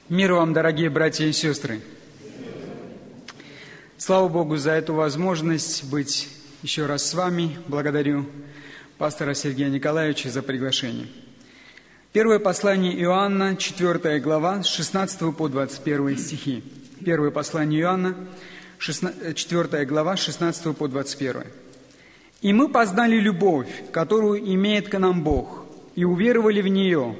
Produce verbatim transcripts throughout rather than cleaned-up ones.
Мир вам, дорогие братья и сестры! Слава Богу за эту возможность быть еще раз с вами. Благодарю пастора Сергея Николаевича за приглашение. Первое послание Иоанна, четвёртая глава, с шестнадцатого по двадцать первый стихи. Первое послание Иоанна, четвёртая глава, с шестнадцатого по двадцать первый. «И мы познали любовь, которую имеет к нам Бог, и уверовали в нее.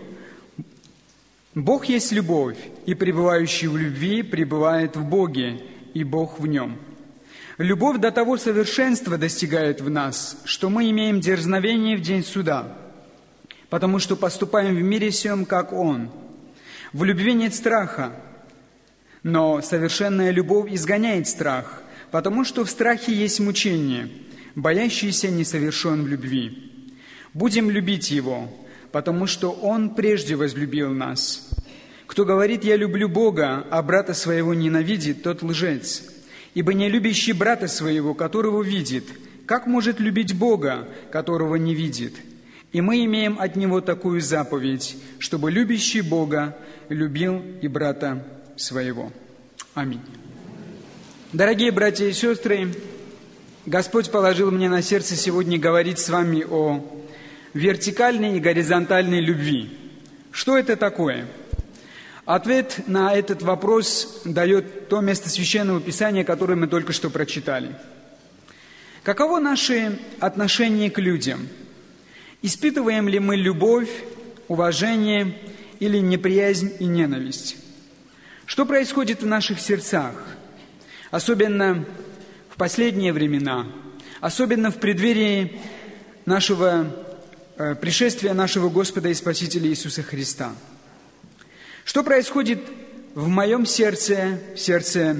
Бог есть любовь, и пребывающий в любви пребывает в Боге, и Бог в нем. Любовь до того совершенства достигает в нас, что мы имеем дерзновение в день суда, потому что поступаем в мире сем, как Он. В любви нет страха, но совершенная любовь изгоняет страх, потому что в страхе есть мучение, боящийся не совершен в любви. Будем любить Его, потому что Он прежде возлюбил нас. Кто говорит, я люблю Бога, а брата своего ненавидит, тот лжец. Ибо не любящий брата своего, которого видит, как может любить Бога, которого не видит? И мы имеем от Него такую заповедь, чтобы любящий Бога любил и брата своего. Аминь. Дорогие братья и сестры, Господь положил мне на сердце сегодня говорить с вами о вертикальной и горизонтальной любви. Что это такое? Ответ на этот вопрос дает то место Священного Писания, которое мы только что прочитали. Каково наше отношение к людям? Испытываем ли мы любовь, уважение или неприязнь и ненависть? Что происходит в наших сердцах? Особенно в последние времена, особенно в преддверии нашего э, пришествия нашего Господа и Спасителя Иисуса Христа. Что происходит в моем сердце, в сердце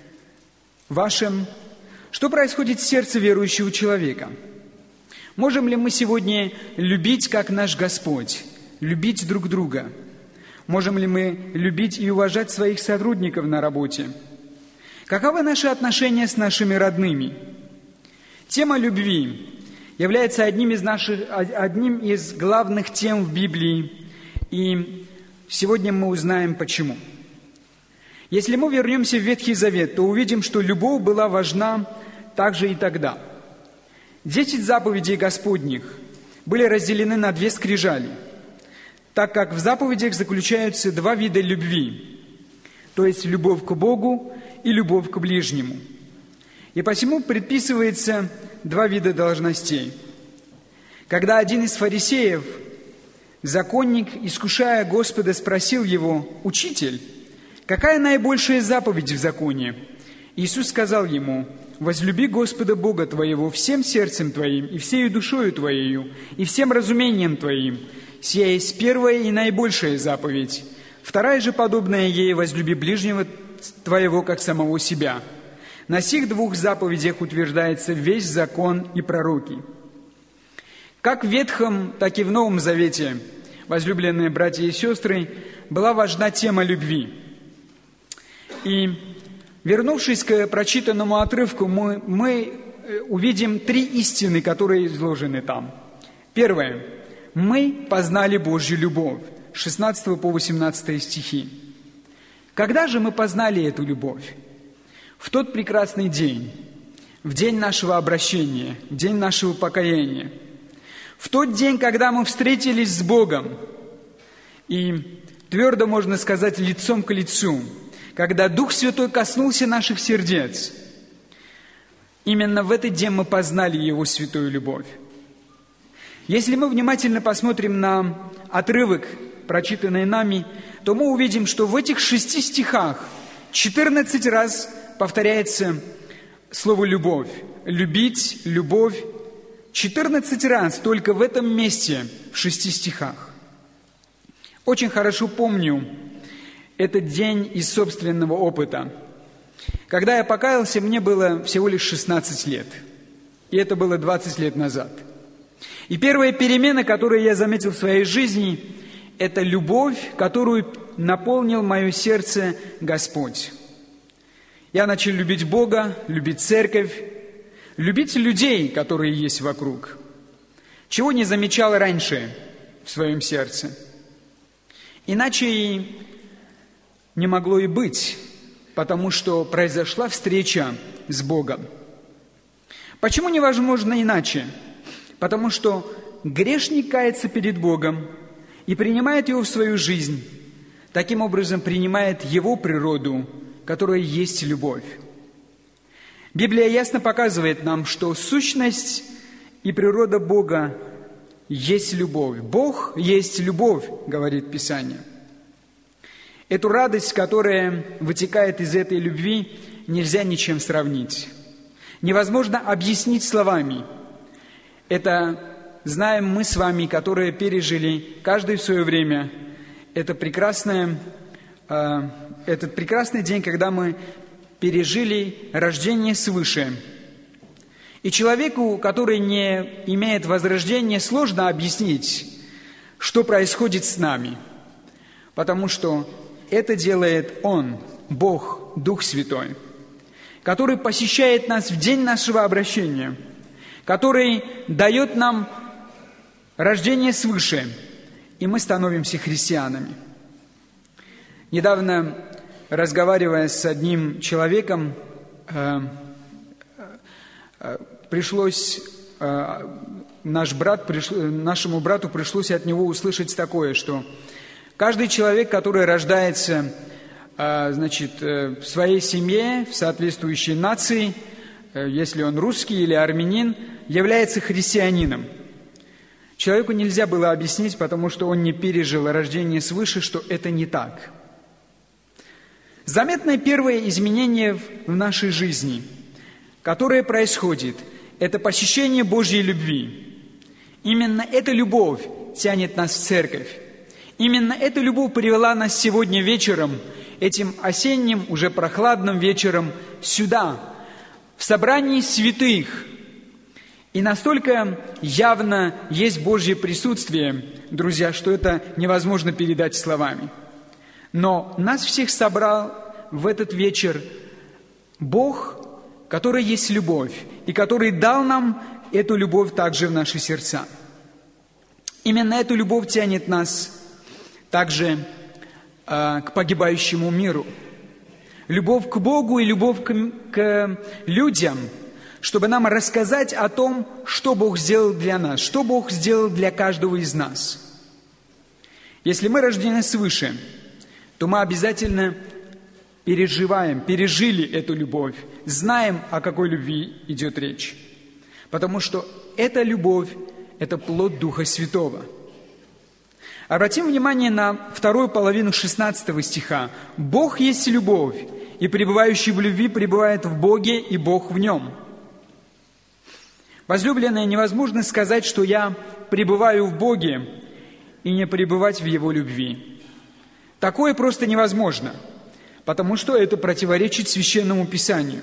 вашем? Что происходит в сердце верующего человека? Можем ли мы сегодня любить, как наш Господь, любить друг друга? Можем ли мы любить и уважать своих сотрудников на работе? Каковы наши отношения с нашими родными? Тема любви является одним из, наших, одним из главных тем в Библии, и сегодня мы узнаем, почему. Если мы вернемся в Ветхий Завет, то увидим, что любовь была важна также и тогда. Десять заповедей Господних были разделены на две скрижали, так как в заповедях заключаются два вида любви, то есть любовь к Богу и любовь к ближнему. И посему предписывается два вида должностей. Когда один из фарисеев, законник, искушая Господа, спросил его: «Учитель, какая наибольшая заповедь в законе?» Иисус сказал ему: «Возлюби Господа Бога твоего всем сердцем твоим, и всею душою твоею, и всем разумением твоим. Сия есть первая и наибольшая заповедь. Вторая же, подобная ей: возлюби ближнего твоего, как самого себя. На сих двух заповедях утверждается весь закон и пророки». Как в Ветхом, так и в Новом Завете, возлюбленные братья и сестры, была важна тема любви. И, вернувшись к прочитанному отрывку, мы, мы увидим три истины, которые изложены там. Первое. Мы познали Божью любовь. с шестнадцатого по восемнадцатый стихи. Когда же мы познали эту любовь? В тот прекрасный день, в день нашего обращения, в день нашего покаяния. В тот день, когда мы встретились с Богом, и твердо можно сказать лицом к лицу, когда Дух Святой коснулся наших сердец, именно в этот день мы познали Его святую любовь. Если мы внимательно посмотрим на отрывок, прочитанный нами, то мы увидим, что в этих шести стихах четырнадцать раз повторяется слово «любовь». Любить, любовь. четырнадцать раз только в этом месте, в шести стихах. Очень хорошо помню этот день из собственного опыта. Когда я покаялся, мне было всего лишь шестнадцать лет. И это было двадцать лет назад. И первая перемена, которую я заметил в своей жизни, это любовь, которую наполнил мое сердце Господь. Я начал любить Бога, любить церковь, любить людей, которые есть вокруг, чего не замечал раньше в своем сердце. Иначе и не могло и быть, потому что произошла встреча с Богом. Почему невозможно иначе? Потому что грешник кается перед Богом и принимает Его в свою жизнь. Таким образом, принимает Его природу, которая есть любовь. Библия ясно показывает нам, что сущность и природа Бога есть любовь. Бог есть любовь, говорит Писание. Эту радость, которая вытекает из этой любви, нельзя ничем сравнить. Невозможно объяснить словами. Это знаем мы с вами, которые пережили каждый в свое время это прекрасное, э, этот прекрасный день, когда мы пережили рождение свыше. И человеку, который не имеет возрождения, сложно объяснить, что происходит с нами, потому что это делает Он, Бог, Дух Святой, который посещает нас в день нашего обращения, который дает нам рождение свыше, и мы становимся христианами. Недавно, разговаривая с одним человеком, э, э, пришлось, э, наш брат, приш, нашему брату пришлось от него услышать такое, что каждый человек, который рождается э, значит, э, в своей семье, в соответствующей нации, э, если он русский или армянин, является христианином. Человеку нельзя было объяснить, потому что он не пережил рождение свыше, что это не так. Заметное первое изменение в нашей жизни, которое происходит, это посещение Божьей любви. Именно эта любовь тянет нас в церковь. Именно эта любовь привела нас сегодня вечером, этим осенним, уже прохладным вечером, сюда, в собрании святых. И настолько явно есть Божье присутствие, друзья, что это невозможно передать словами. Но нас всех собрал в этот вечер Бог, который есть любовь, и который дал нам эту любовь также в наши сердца. Именно эту любовь тянет нас также э, к погибающему миру. Любовь к Богу и любовь к, к людям, чтобы нам рассказать о том, что Бог сделал для нас, что Бог сделал для каждого из нас. Если мы рождены свыше, то мы обязательно переживаем, пережили эту любовь, знаем, о какой любви идет речь. Потому что эта любовь – это плод Духа Святого. Обратим внимание на вторую половину шестнадцатого стиха. «Бог есть любовь, и пребывающий в любви пребывает в Боге, и Бог в нем». Возлюбленные, невозможно сказать, что я пребываю в Боге и не пребывать в Его любви. Такое просто невозможно, потому что это противоречит Священному Писанию.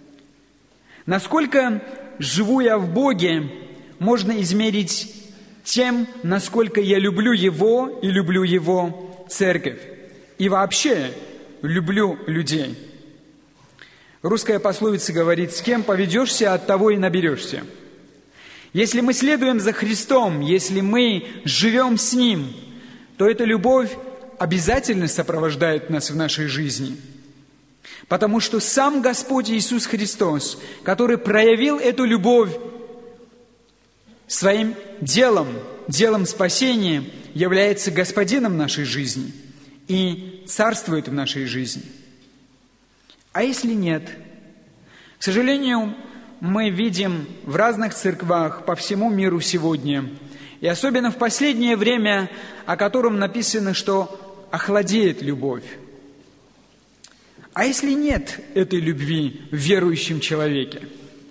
Насколько живу я в Боге, можно измерить тем, насколько я люблю Его и люблю Его церковь. И вообще люблю людей. Русская пословица говорит: «С кем поведешься, от того и наберешься». Если мы следуем за Христом, если мы живем с Ним, то эта любовь обязательно сопровождает нас в нашей жизни. Потому что сам Господь Иисус Христос, который проявил эту любовь своим делом, делом спасения, является Господином нашей жизни и царствует в нашей жизни. А если нет? К сожалению, мы видим в разных церквах по всему миру сегодня, и особенно в последнее время, о котором написано, что охладеет любовь. А если нет этой любви в верующем человеке?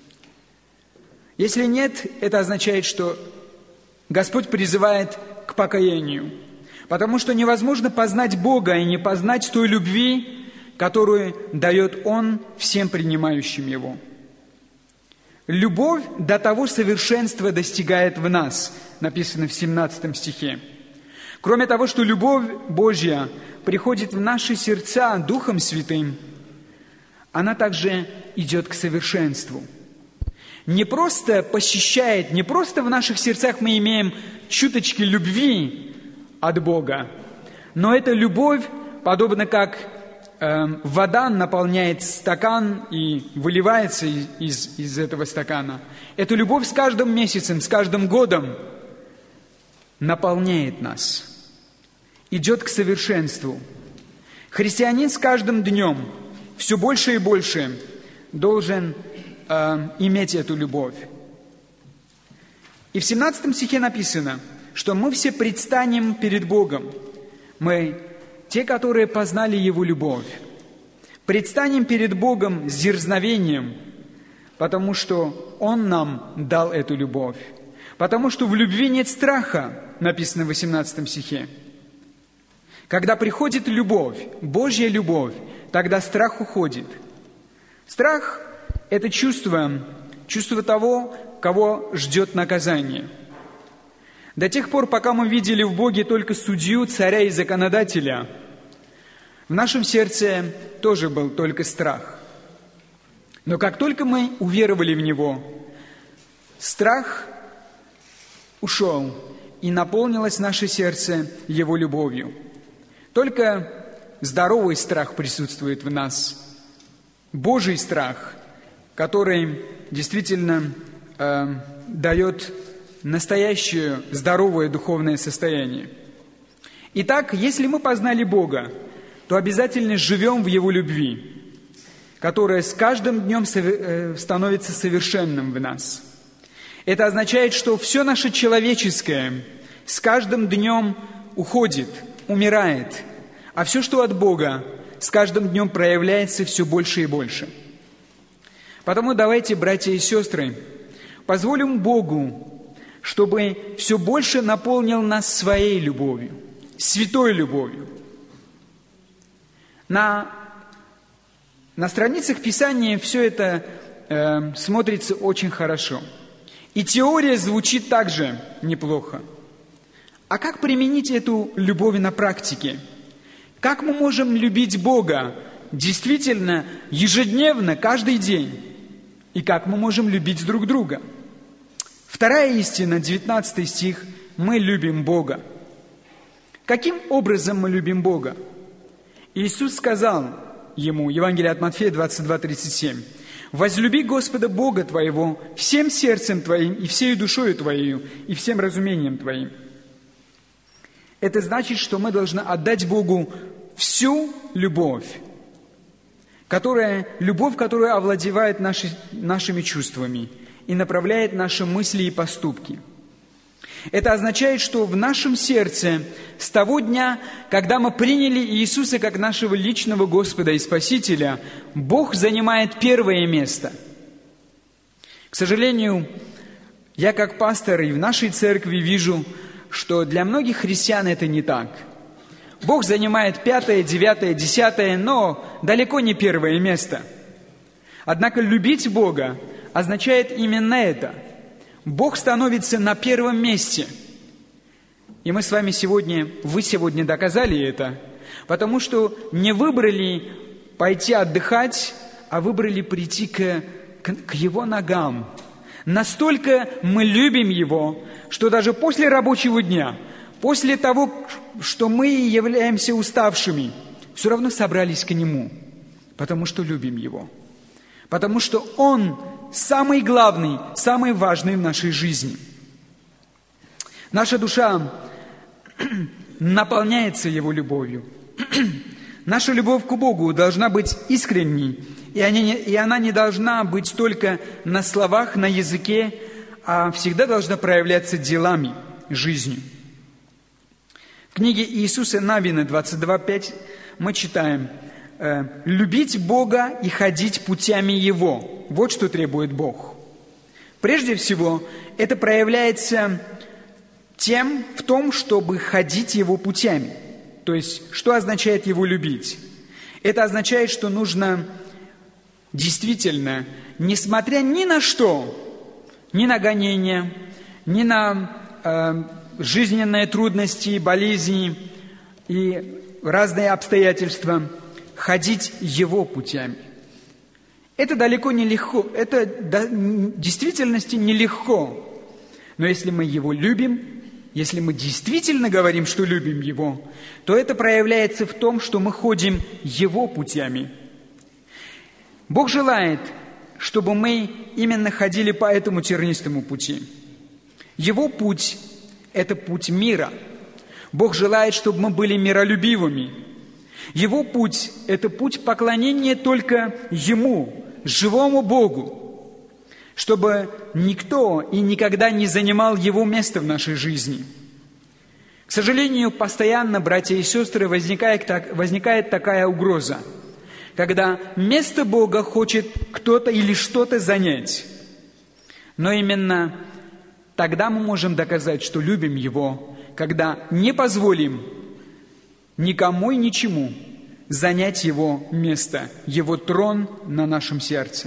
Если нет, это означает, что Господь призывает к покаянию, потому что невозможно познать Бога и не познать той любви, которую дает Он всем принимающим Его. Любовь до того совершенства достигает в нас, написано в семнадцатом стихе. Кроме того, что любовь Божья приходит в наши сердца Духом Святым, она также идет к совершенству. Не просто посещает, не просто в наших сердцах мы имеем чуточки любви от Бога, но эта любовь, подобно как э, вода наполняет стакан и выливается из, из, из этого стакана, эта любовь с каждым месяцем, с каждым годом наполняет нас, идет к совершенству. Христианин с каждым днем все больше и больше должен э, иметь эту любовь. И в семнадцатом стихе написано, что мы все предстанем перед Богом. Мы, те, которые познали Его любовь, предстанем перед Богом с дерзновением, потому что Он нам дал эту любовь. Потому что в любви нет страха, написано в восемнадцатом стихе. Когда приходит любовь, Божья любовь, тогда страх уходит. Страх – это чувство, чувство того, кого ждет наказание. До тех пор, пока мы видели в Боге только судью, царя и законодателя, в нашем сердце тоже был только страх. Но как только мы уверовали в Него, страх ушел, и наполнилось наше сердце Его любовью. Только здоровый страх присутствует в нас, Божий страх, который действительно э, дает настоящее здоровое духовное состояние. Итак, если мы познали Бога, то обязательно живем в Его любви, которая с каждым днем становится совершенным в нас. Это означает, что все наше человеческое с каждым днем уходит, умирает, а все, что от Бога, с каждым днем проявляется все больше и больше. Потому давайте, братья и сестры, позволим Богу, чтобы все больше наполнил нас своей любовью, святой любовью. На, на страницах Писания все это э, смотрится очень хорошо. И теория звучит также неплохо. А как применить эту любовь на практике? Как мы можем любить Бога действительно ежедневно, каждый день? И как мы можем любить друг друга? Вторая истина, девятнадцатый стих. Мы любим Бога. Каким образом мы любим Бога? Иисус сказал ему, Евангелие от Матфея двадцать два тридцать семь, «Возлюби Господа Бога твоего всем сердцем твоим, и всею душою твоею, и всем разумением твоим». Это значит, что мы должны отдать Богу всю любовь, которая, любовь, которая овладевает наши, нашими чувствами и направляет наши мысли и поступки. Это означает, что в нашем сердце с того дня, когда мы приняли Иисуса как нашего личного Господа и Спасителя, Бог занимает первое место. К сожалению, я как пастор и в нашей церкви вижу, что для многих христиан это не так. Бог занимает пятое, девятое, десятое, но далеко не первое место. Однако любить Бога означает именно это. Бог становится на первом месте. И мы с вами сегодня, вы сегодня доказали это, потому что не выбрали пойти отдыхать, а выбрали прийти к, к, к Его ногам. Настолько мы любим Его, что даже после рабочего дня, после того, что мы являемся уставшими, все равно собрались к Нему, потому что любим Его. Потому что Он самый главный, самый важный в нашей жизни. Наша душа наполняется Его любовью. Наша любовь к Богу должна быть искренней, и она не должна быть только на словах, на языке, а всегда должна проявляться делами, жизнью. В книге Иисуса Навина двадцать два пять мы читаем: «Любить Бога и ходить путями Его». Вот что требует Бог. Прежде всего, это проявляется тем, в том, чтобы ходить Его путями. То есть, что означает Его любить? Это означает, что нужно действительно, несмотря ни на что, ни на гонения, ни на э, жизненные трудности, болезни и разные обстоятельства, ходить Его путями. Это далеко не легко, это в действительности нелегко. Но если мы Его любим, если мы действительно говорим, что любим Его, то это проявляется в том, что мы ходим Его путями. Бог желает, чтобы мы именно ходили по этому тернистому пути. Его путь – это путь мира. Бог желает, чтобы мы были миролюбивыми. Его путь – это путь поклонения только Ему, живому Богу, чтобы никто и никогда не занимал Его место в нашей жизни. К сожалению, постоянно, братья и сестры, возникает, так, возникает такая угроза, когда место Бога хочет кто-то или что-то занять. Но именно тогда мы можем доказать, что любим Его, когда не позволим никому и ничему занять Его место, Его трон на нашем сердце.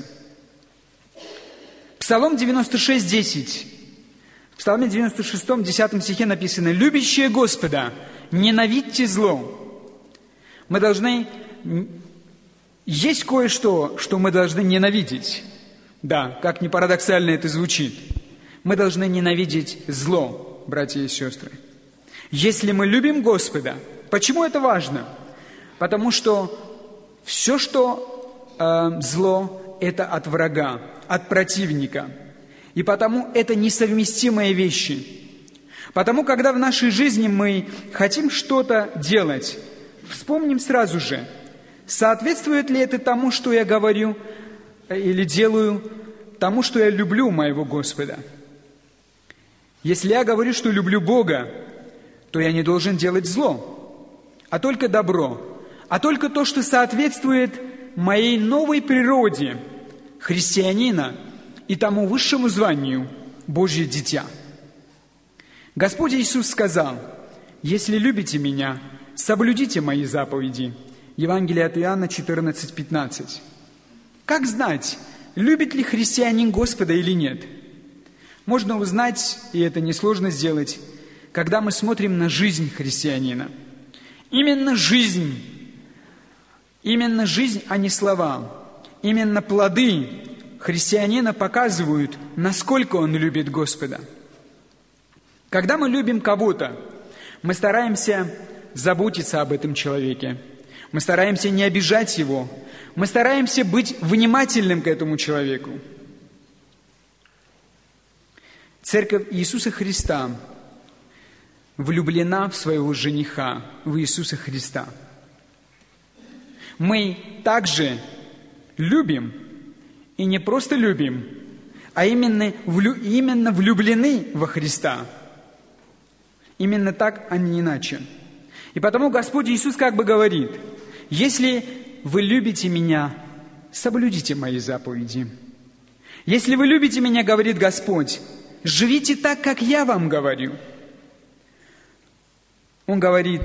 Псалом девяносто шесть, десять. В Псалме девяносто шестом, десятом стихе написано: «Любящие Господа, ненавидьте зло». Мы должны... Есть кое-что, что мы должны ненавидеть. Да, как ни парадоксально это звучит. Мы должны ненавидеть зло, братья и сестры. Если мы любим Господа, почему это важно? Потому что все, что э, зло, это от врага, от противника. И потому это несовместимые вещи. Потому, когда в нашей жизни мы хотим что-то делать, вспомним сразу же, соответствует ли это тому, что я говорю или делаю, тому, что я люблю моего Господа. Если я говорю, что люблю Бога, то я не должен делать зло, а только добро, а только то, что соответствует моей новой природе христианина и тому высшему званию Божье дитя. Господь Иисус сказал: «Если любите Меня, соблюдите Мои заповеди». Евангелие от Иоанна четырнадцать, пятнадцать. Как знать, любит ли христианин Господа или нет? Можно узнать, и это несложно сделать, когда мы смотрим на жизнь христианина. Именно жизнь, именно жизнь, а не слова, именно плоды христианина показывают, насколько он любит Господа. Когда мы любим кого-то, мы стараемся заботиться об этом человеке. Мы стараемся не обижать его. Мы стараемся быть внимательным к этому человеку. Церковь Иисуса Христа влюблена в своего жениха, в Иисуса Христа. Мы также любим, и не просто любим, а именно, влю, именно влюблены во Христа. Именно так, а не иначе. И потому Господь Иисус как бы говорит: «Если вы любите Меня, соблюдите Мои заповеди. Если вы любите Меня, — говорит Господь, — живите так, как Я вам говорю». Он говорит: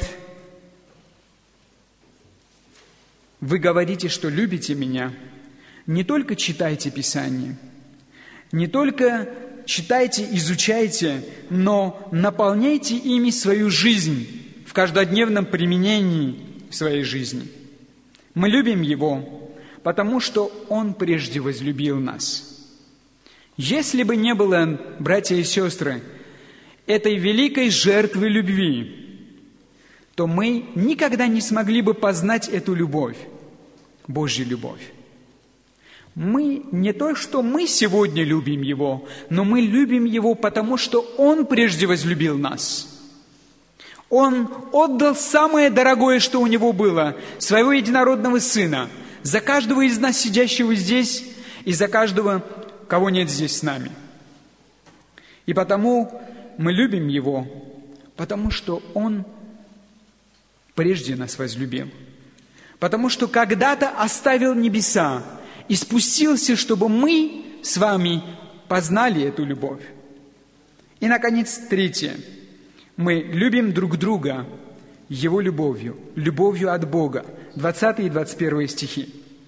«Вы говорите, что любите Меня, не только читайте Писание, не только читайте, изучайте, но наполняйте ими свою жизнь в каждодневном применении в своей жизни». Мы любим Его, потому что Он прежде возлюбил нас. Если бы не было, братья и сестры, этой великой жертвы любви, то мы никогда не смогли бы познать эту любовь, Божью любовь. Мы не то, что мы сегодня любим Его, но мы любим Его, потому что Он прежде возлюбил нас. Он отдал самое дорогое, что у Него было, Своего единородного Сына, за каждого из нас, сидящего здесь, и за каждого, кого нет здесь с нами. И потому мы любим Его, потому что Он прежде нас возлюбил. Потому что когда-то оставил небеса и спустился, чтобы мы с вами познали эту любовь. И, наконец, третье. Мы любим друг друга Его любовью, любовью от Бога. двадцатый и двадцать первый стихи.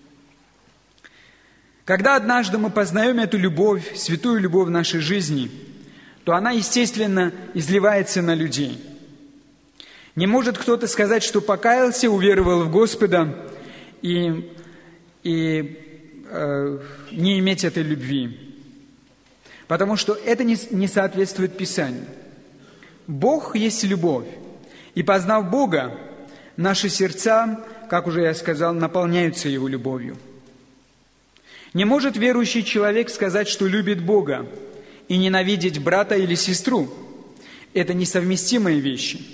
Когда однажды мы познаем эту любовь, святую любовь в нашей жизни, то она, естественно, изливается на людей. Не может кто-то сказать, что покаялся, уверовал в Господа и, и э, не иметь этой любви, потому что это не, не соответствует Писанию. Бог есть любовь, и, познав Бога, наши сердца, как уже я сказал, наполняются Его любовью. Не может верующий человек сказать, что любит Бога, и ненавидеть брата или сестру. Это несовместимые вещи.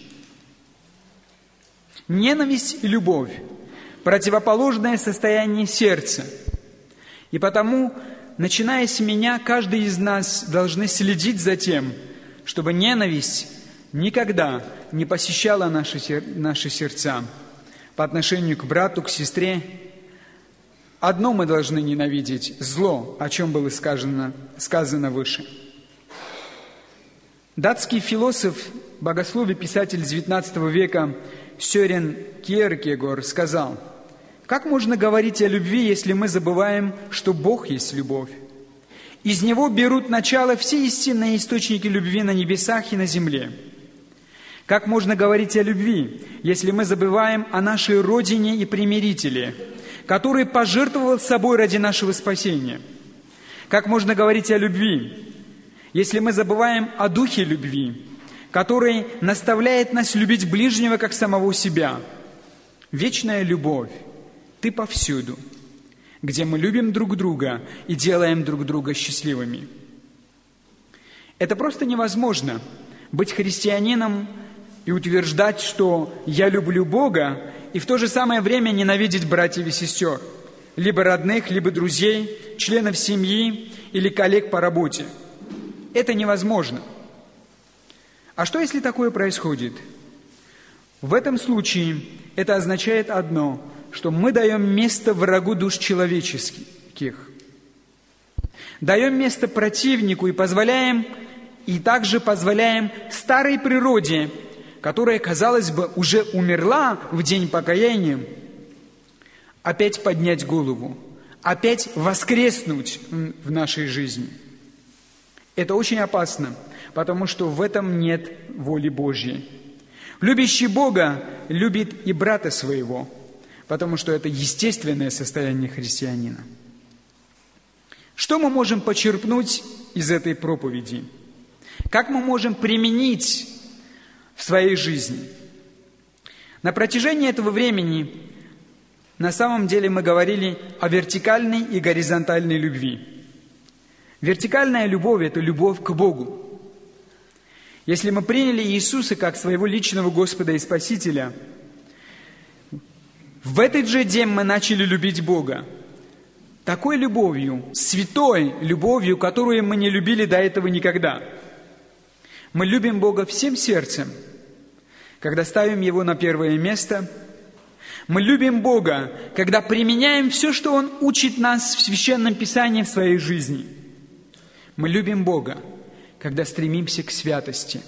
Ненависть и любовь – противоположное состояние сердца. И потому, начиная с меня, каждый из нас должны следить за тем, чтобы ненависть никогда не посещала наши, наши сердца по отношению к брату, к сестре. Одно мы должны ненавидеть – зло, о чем было сказано, сказано выше. Датский философ, богослов и писатель девятнадцатого века Сёрен Кьеркегор сказал: «Как можно говорить о любви, если мы забываем, что Бог есть любовь? Из Него берут начало все истинные источники любви на небесах и на земле. Как можно говорить о любви, если мы забываем о нашей Родине и Примирителе, который пожертвовал собой ради нашего спасения? Как можно говорить о любви, если мы забываем о Духе любви, который наставляет нас любить ближнего, как самого себя? Вечная любовь, Ты повсюду, где мы любим друг друга и делаем друг друга счастливыми». Это просто невозможно – быть христианином и утверждать, что «я люблю Бога», и в то же самое время ненавидеть братьев и сестер, либо родных, либо друзей, членов семьи или коллег по работе. Это невозможно. А что, если такое происходит? В этом случае это означает одно, что мы даем место врагу душ человеческих, даем место противнику и позволяем, и также позволяем старой природе, которая, казалось бы, уже умерла в день покаяния, опять поднять голову, опять воскреснуть в нашей жизни. Это очень опасно, потому что в этом нет воли Божьей. Любящий Бога любит и брата своего, потому что это естественное состояние христианина. Что мы можем почерпнуть из этой проповеди? Как мы можем применить в своей жизни? На протяжении этого времени на самом деле мы говорили о вертикальной и горизонтальной любви. Вертикальная любовь – это любовь к Богу. Если мы приняли Иисуса как своего личного Господа и Спасителя, в этот же день мы начали любить Бога. Такой любовью, святой любовью, которую мы не любили до этого никогда. Мы любим Бога всем сердцем, когда ставим Его на первое место. Мы любим Бога, когда применяем все, что Он учит нас в Священном Писании в своей жизни. Мы любим Бога, когда стремимся к святости.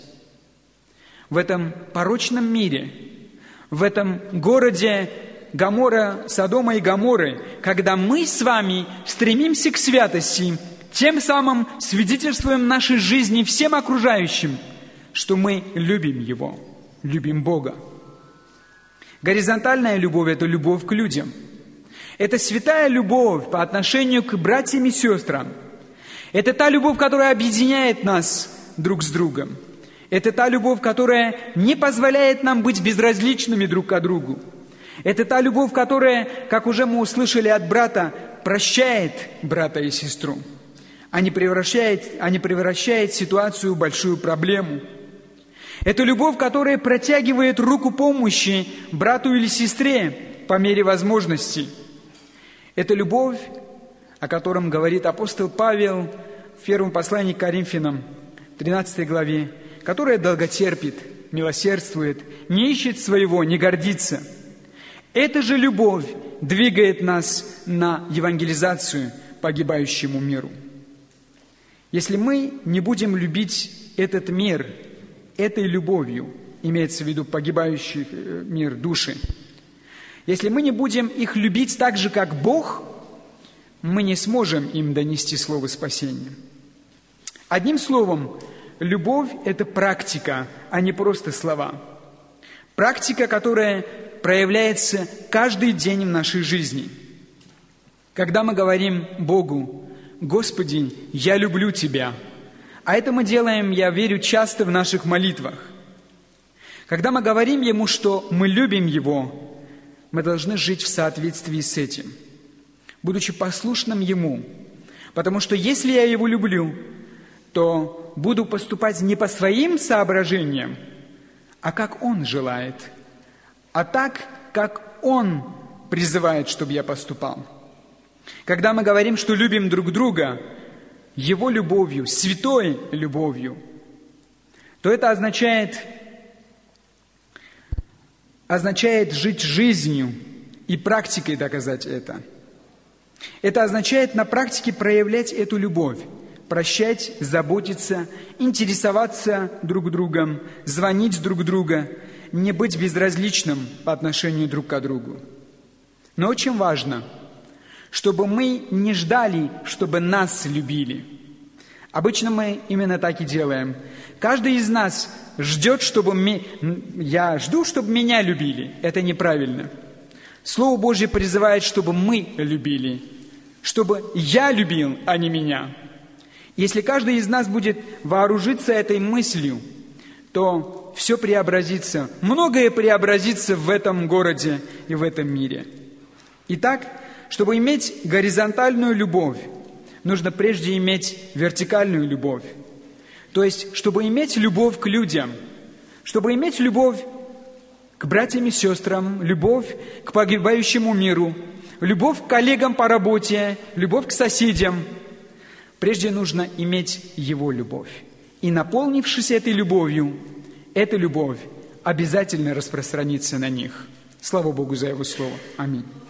В этом порочном мире, в этом городе Гомора, Содома и Гоморры, когда мы с вами стремимся к святости, тем самым свидетельствуем нашей жизни всем окружающим, что мы любим Его, любим Бога. Горизонтальная любовь – это любовь к людям. Это святая любовь по отношению к братьям и сестрам. Это та любовь, которая объединяет нас друг с другом. Это та любовь, которая не позволяет нам быть безразличными друг к другу. Это та любовь, которая, как уже мы услышали от брата, прощает брата и сестру, а не превращает, а не превращает ситуацию в большую проблему. Это любовь, которая протягивает руку помощи брату или сестре по мере возможностей. Это любовь, о котором говорит апостол Павел в первом послании к Коринфянам, тринадцатой главе, которая долготерпит, милосердствует, не ищет своего, не гордится. Эта же любовь двигает нас на евангелизацию погибающему миру. Если мы не будем любить этот мир этой любовью, имеется в виду погибающий мир, души, если мы не будем их любить так же, как Бог, мы не сможем им донести слово спасения. Одним словом, любовь – это практика, а не просто слова. Практика, которая проявляется каждый день в нашей жизни. Когда мы говорим Богу: «Господи, я люблю Тебя», А это мы делаем, я верю, часто в наших молитвах. Когда мы говорим Ему, что мы любим Его, мы должны жить в соответствии с этим, будучи послушным Ему. Потому что если я Его люблю, то буду поступать не по своим соображениям, а как Он желает, а так, как Он призывает, чтобы я поступал. Когда мы говорим, что любим друг друга Его любовью, святой любовью, то это означает, означает жить жизнью и практикой доказать это. Это означает на практике проявлять эту любовь, прощать, заботиться, интересоваться друг другом, звонить друг другу, не быть безразличным по отношению друг к другу. Но очень важно, чтобы мы не ждали, чтобы нас любили. Обычно мы именно так и делаем. Каждый из нас ждет, чтобы мы... Я жду, чтобы меня любили. Это неправильно. Слово Божье призывает, чтобы мы любили, чтобы я любил, а не меня. Если каждый из нас будет вооружиться этой мыслью, то все преобразится, многое преобразится в этом городе и в этом мире. Итак, чтобы иметь горизонтальную любовь, нужно прежде иметь вертикальную любовь. То есть, чтобы иметь любовь к людям, чтобы иметь любовь к братьям и сестрам, любовь к погибающему миру, любовь к коллегам по работе, любовь к соседям, прежде нужно иметь Его любовь. И наполнившись этой любовью, эта любовь обязательно распространится на них. Слава Богу за Его Слово. Аминь.